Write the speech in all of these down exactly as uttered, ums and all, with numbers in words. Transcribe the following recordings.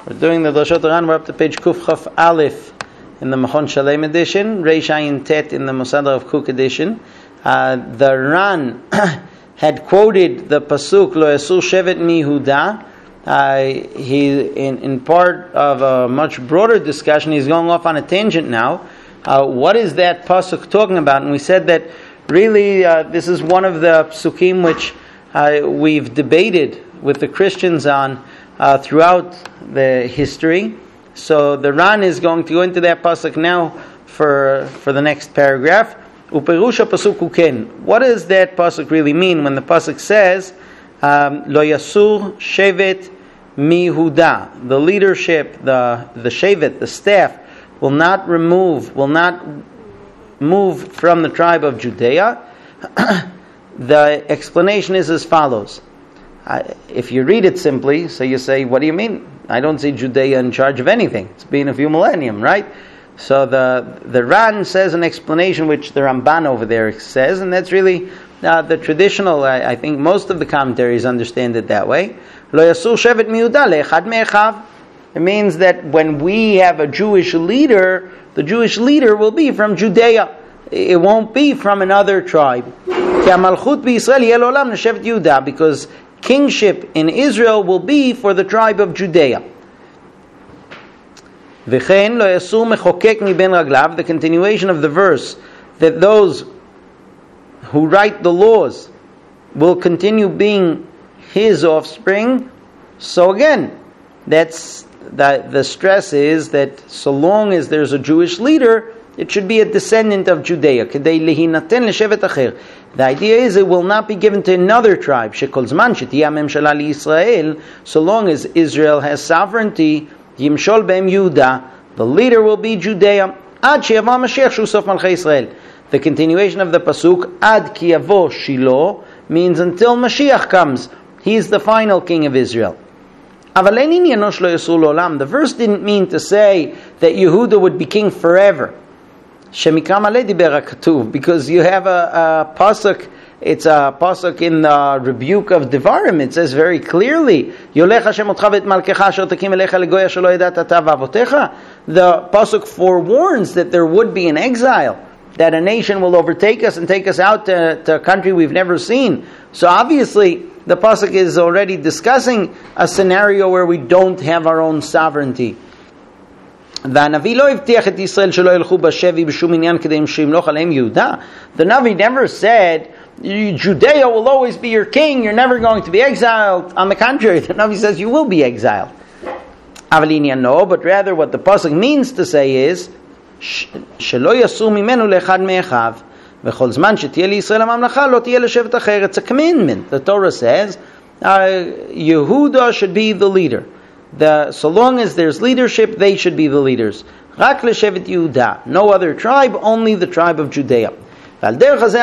We're doing the Drashot Ran. We're up to page Kuf Chaf Aleph in the Machon Shalem edition, Reish Ayin Tet in the Mosadar of Kook edition. Uh, the Ran had quoted the pasuk Lo Yasur Shevet Mihuda. Uh, he, in, in part of a much broader discussion, he's going off on a tangent now. Uh, what is that pasuk talking about? And we said that really uh, this is one of the psukim which uh, we've debated with the Christians on uh, throughout the history. So the Ran is going to go into that pasuk now for for the next paragraph. Uperusha pasuk uken. What does that pasuk really mean when the pasuk says um, Lo Yasur Shevet Mihuda? The leadership, the the shevet, the staff, will not remove, will not move from the tribe of Judea. The explanation is as follows. Uh, if you read it simply, so you say, what do you mean? I don't see Judea in charge of anything. It's been a few millennium, right? So the the Ran says an explanation which the Ramban over there says, and that's really uh, the traditional, I, I think most of the commentaries understand it that way. Lo Yasur Shevet Mihuda le'echad me'echav. It means that when we have a Jewish leader, the Jewish leader will be from Judea. It won't be from another tribe. Because kingship in Israel will be for the tribe of Judea. The continuation of the verse, that those who write the laws will continue being his offspring. So again, that's that the stress is that so long as there's a Jewish leader, it should be a descendant of Judea. The idea is it will not be given to another tribe. So long as Israel has sovereignty, the leader will be Judea. The continuation of the pasuk, Ad ki yavo Shiloh, means until Mashiach comes. He is the final king of Israel. The verse didn't mean to say that Yehuda would be king forever. Because you have a, a pasuk, it's a pasuk in the rebuke of Devarim. It says very clearly, the pasuk forewarns that there would be an exile, that a nation will overtake us and take us out to, to a country we've never seen. So obviously, the pasuk is already discussing a scenario where we don't have our own sovereignty. The Navi never said, Judea will always be your king, you're never going to be exiled. On the contrary, the Navi says you will be exiled. No, but rather what the pasuk means to say is, it's a commandment. The Torah says uh, Yehuda should be the leader. The, so long as there's leadership, they should be the leaders. Rak leshevet Yehuda. No other tribe, only the tribe of Judea. And that's why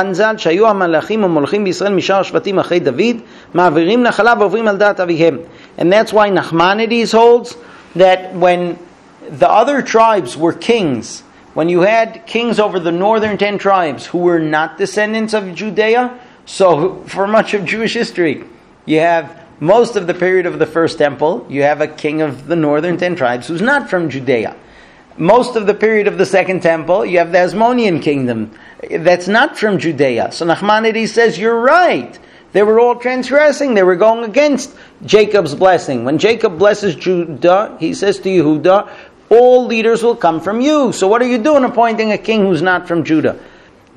Nachmanides holds that when the other tribes were kings, when you had kings over the northern ten tribes who were not descendants of Judea, so for much of Jewish history, you have most of the period of the first temple, you have a king of the northern ten tribes who's not from Judea. Most of the period of the second temple, you have the Hasmonean kingdom that's not from Judea. So Nachmanides says, you're right. They were all transgressing. They were going against Jacob's blessing. When Jacob blesses Judah, he says to Yehuda, all leaders will come from you. So what are you doing appointing a king who's not from Judah? The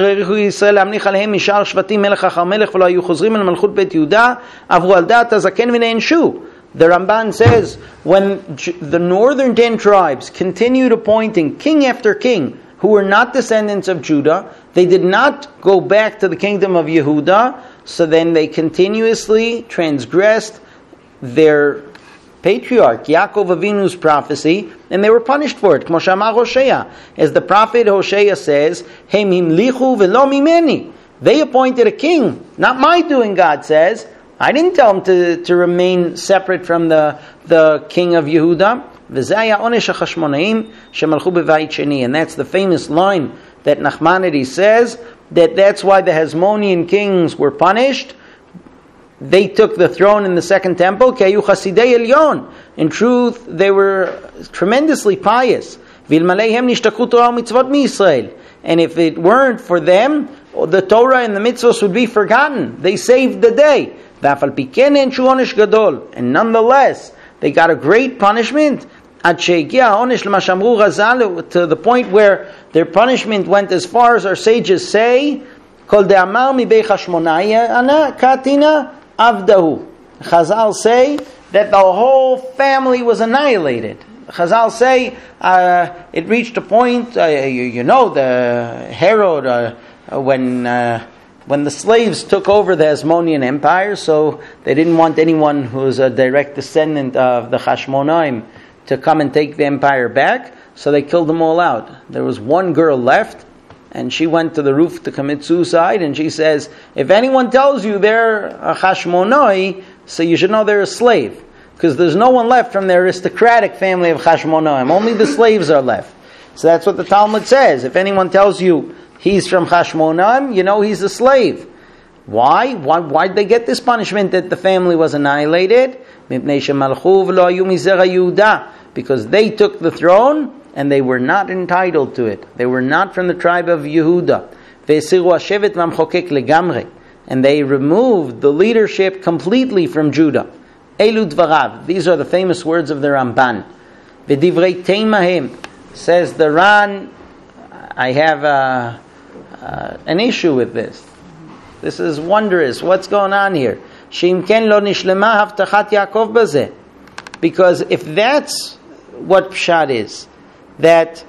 Ramban says, when the northern ten tribes continued appointing king after king who were not descendants of Judah, they did not go back to the kingdom of Yehuda, so then they continuously transgressed their patriarch Yaakov Avinu's prophecy, and they were punished for it. As the prophet Hosea says, they appointed a king, not my doing, God says. I didn't tell them to, to remain separate from the, the king of Yehuda. And that's the famous line that Nachmanides says, that that's why the Hasmonean kings were punished. They took the throne in the second temple. In truth, they were tremendously pious. And if it weren't for them, the Torah and the mitzvahs would be forgotten. They saved the day. And nonetheless, they got a great punishment. To the point where their punishment went as far as our sages say, Chazal say that the whole family was annihilated. Chazal say uh, it reached a point, uh, you, you know, the Herod, uh, when uh, when the slaves took over the Hasmonean Empire, so they didn't want anyone who was a direct descendant of the Hashmonaim to come and take the empire back, so they killed them all out. There was one girl left, and she went to the roof to commit suicide, and she says, if anyone tells you they're a Hashmonai, so you should know they're a slave. Because there's no one left from the aristocratic family of Hashmonaim. Only the slaves are left. So that's what the Talmud says. If anyone tells you he's from Hashmonaim, you know he's a slave. Why? Why why did they get this punishment that the family was annihilated? Because they took the throne and they were not entitled to it. They were not from the tribe of Yehuda. And they removed the leadership completely from Judah. Elu dvarav. These are the famous words of the Ramban. V'divrei teimahem. Says the Ran, I have a, uh, an issue with this. This is wondrous. What's going on here? Sheim ken lo nishlema havtachat Yaakov bazeh. Because if that's what Pshat is, that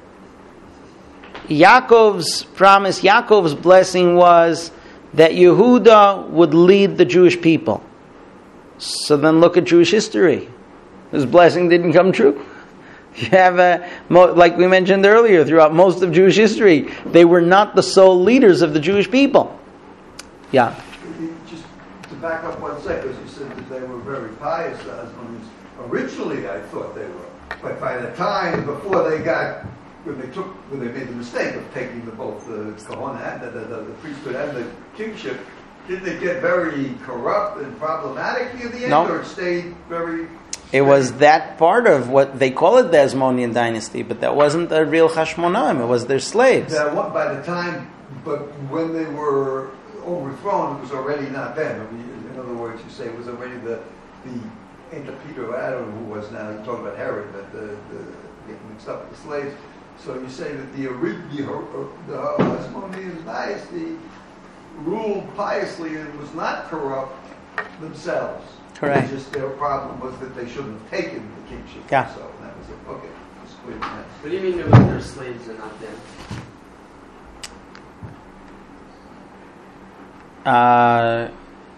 Yaakov's promise, Yaakov's blessing was that Yehuda would lead the Jewish people. So then look at Jewish history. His blessing didn't come true. You have, a, like we mentioned earlier, throughout most of Jewish history, they were not the sole leaders of the Jewish people. Yeah. Just to back up one second, because you said that they were very pious. Originally, I thought they were, but by the time before they got, when they took, when they made the mistake of taking the, both the Kohana, the, the, the, the priesthood and the kingship, didn't it get very corrupt and problematic near the end, no. or it stayed very? It was that part of what they call it the Hasmonean dynasty, but that wasn't the real Hashmonaim. It was their slaves. That one, by the time, but when they were overthrown, it was already not them. I mean, in other words, you say it was already the the Antipater Adam who was now. You talk about Herod, but the, the getting mixed up with the slaves. So you say that the original the Hasmonean dynasty ruled piously and was not corrupt themselves. Correct. Just their problem was that they shouldn't have taken the kingship. Yeah. So that was it. Okay. That's clear. What do you mean it was their slaves and not them? Uh,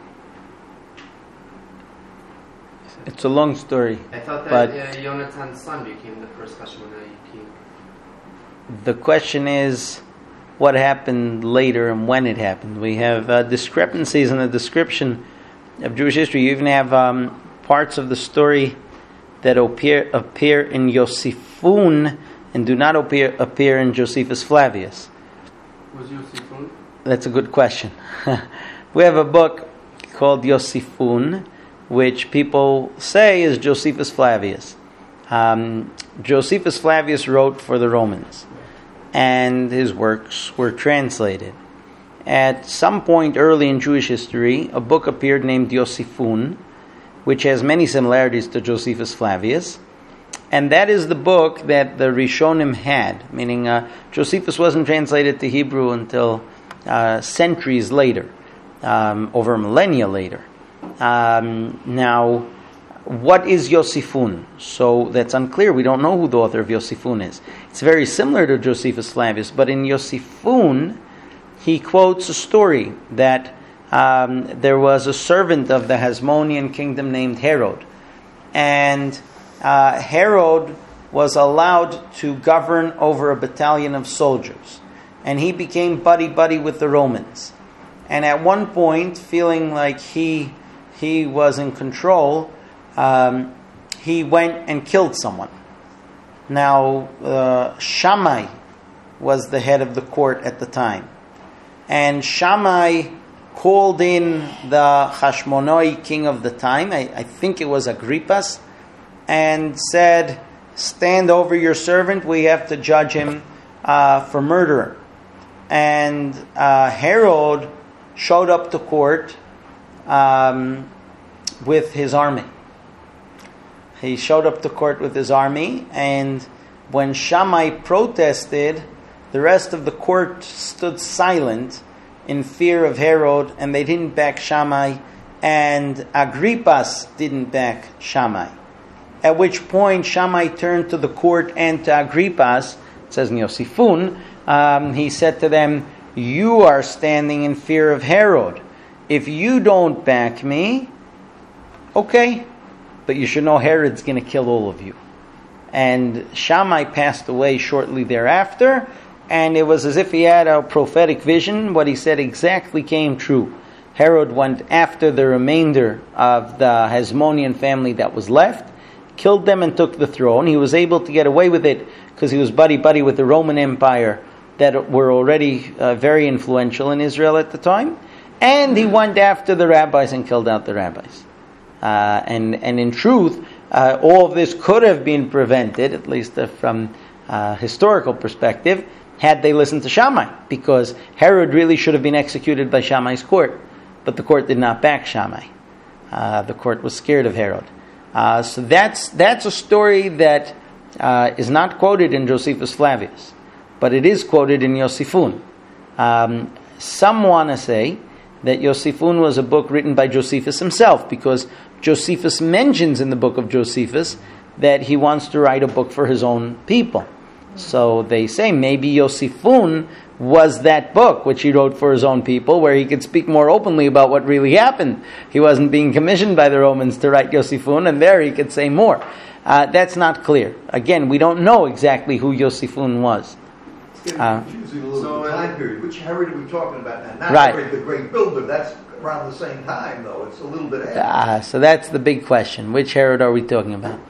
it's a long story. I thought that but uh, Yonathan's son became the first Hashmonai king. The question is, what happened later and when it happened? We have uh, discrepancies in the description of Jewish history. You even have um, parts of the story that appear appear in Yosifun and do not appear appear in Josephus Flavius. Was Yosifun? That's a good question. We have a book called Yosifun, which people say is Josephus Flavius. Um, Josephus Flavius wrote for the Romans, and his works were translated. At some point early in Jewish history, a book appeared named Yosifun, which has many similarities to Josephus Flavius, and that is the book that the Rishonim had, meaning uh, Josephus wasn't translated to Hebrew until uh, centuries later, um, over millennia later. Um, now, what is Yosifun? So that's unclear. We don't know who the author of Yosifun is. It's very similar to Josephus Flavius, but in Yosifun, he quotes a story that um, there was a servant of the Hasmonean kingdom named Herod, and uh, Herod was allowed to govern over a battalion of soldiers, and he became buddy-buddy with the Romans. And at one point, feeling like he he was in control, um, he went and killed someone. Now, uh, Shammai was the head of the court at the time. And Shammai called in the Hashmonai king of the time, I, I think it was Agrippas, and said, stand over your servant, we have to judge him uh, for murder. And uh, Herod showed up to court um, with his army. He showed up to court with his army, and when Shammai protested, the rest of the court stood silent in fear of Herod, and they didn't back Shammai, and Agrippas didn't back Shammai. At which point Shammai turned to the court and to Agrippas, it says in Yosifun, um, he said to them, you are standing in fear of Herod. If you don't back me, okay, but you should know Herod's going to kill all of you. And Shammai passed away shortly thereafter, and it was as if he had a prophetic vision. What he said exactly came true. Herod went after the remainder of the Hasmonean family that was left, killed them and took the throne. He was able to get away with it because he was buddy-buddy with the Roman Empire that were already uh, very influential in Israel at the time. And he went after the rabbis and killed out the rabbis. Uh, and, and in truth, uh, all of this could have been prevented, at least uh, from a historical perspective, had they listened to Shammai, because Herod really should have been executed by Shammai's court, but the court did not back Shammai. Uh, the court was scared of Herod. Uh, so that's that's a story that uh, is not quoted in Josephus Flavius, but it is quoted in Yosifun. Um, some want to say that Yosifun was a book written by Josephus himself, because Josephus mentions in the book of Josephus that he wants to write a book for his own people. So they say maybe Yosifun was that book which he wrote for his own people, where he could speak more openly about what really happened. He wasn't being commissioned by the Romans to write Yosifun, and there he could say more. Uh, that's not clear. Again, we don't know exactly who Yosifun was. It's getting Uh, confusing a little so, bit. uh, Time period. Which Herod are we talking about now? Not Right. Herod the Great Builder. That's around the same time, though. It's a little bit after. Uh, so that's the big question. Which Herod are we talking about?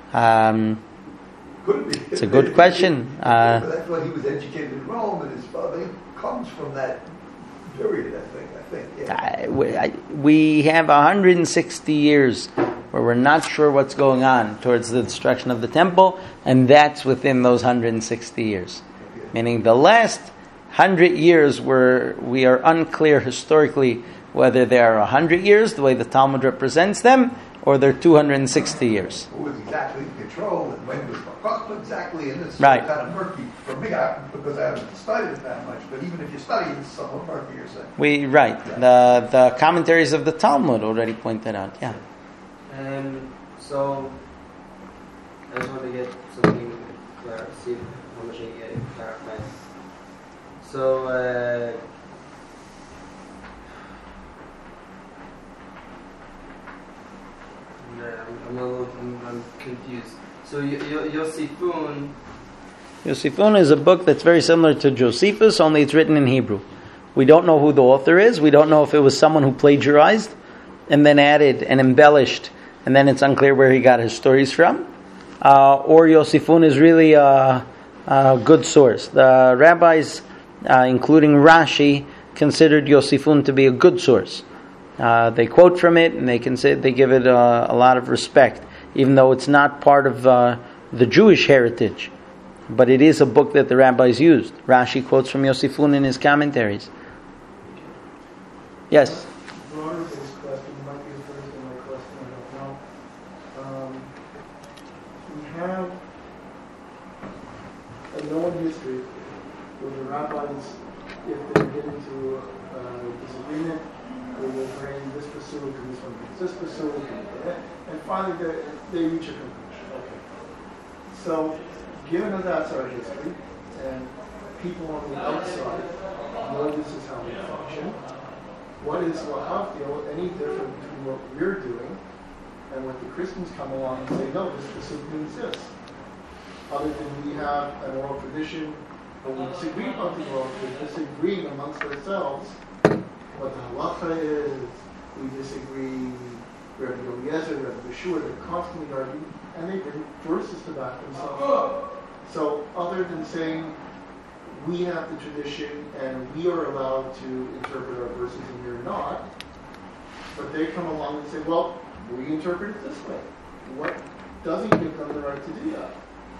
Um, Could it be? it's a good question. Uh, But I thought he was educated in Rome, and his father comes from that period, I think. I think. Yeah. I- we, I- we have one hundred sixty years where we're not sure what's going on towards the destruction of the temple, and that's within those one hundred sixty years. Meaning the last one hundred years where we are unclear historically whether they are one hundred years, the way the Talmud represents them, or they're two hundred sixty years. Who was exactly in control, and when was Bar exactly, and it's Right. kind of murky for me, I, because I haven't studied it that much, but even if you study it, it's somewhat murky, you're saying. We right. The the commentaries of the Talmud already point that out. Yeah. Um, so, I just want to get something clear, see how much I can get it clarified. So, uh, no, I'm, I'm a little I'm, I'm confused. So, y- y- Yosifun, Yosifun is a book that's very similar to Josephus, only it's written in Hebrew. We don't know who the author is. We don't know if it was someone who plagiarized and then added and embellished, and then it's unclear where he got his stories from. Uh, or Yosifun is really a, a good source. The rabbis, uh, including Rashi, considered Yosifun to be a good source. Uh, they quote from it, and they consider, they give it a, a lot of respect, even though it's not part of uh, the Jewish heritage. But it is a book that the rabbis used. Rashi quotes from Yosifun in his commentaries. Yes? Broader based question, might be the first in my question, I don't know. Um, we have a known history where the rabbis, if they get into a disagreement, they will bring this pursuit and this one brings this pursuit, and, and finally they, they reach a conclusion. Okay. So, given that that's our history, and people on the outside know this is how we function, what is Lahavdil any different between what we're doing and what the Christians come along and say, no, this pursuit means this? Other than we have an oral tradition, but we disagree about the oral tradition, disagreeing amongst ourselves what the halacha is, we disagree, Rabbi Eliezer, Rabbi Yeshua, they're constantly arguing, and they bring verses to back themselves up. So, other than saying, we have the tradition and we are allowed to interpret our verses and you're not, but they come along and say, well, we interpret it this way. What doesn't give them the right to do that.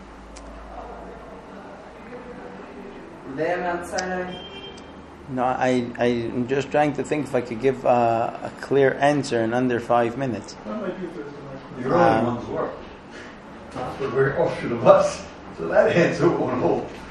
They are Mount Sinai. No, I, I'm just trying to think if I could give uh, a clear answer in under five minutes. That might be Thursday night. Your only one's work. But we're offshoot of us, so that answer won't hold.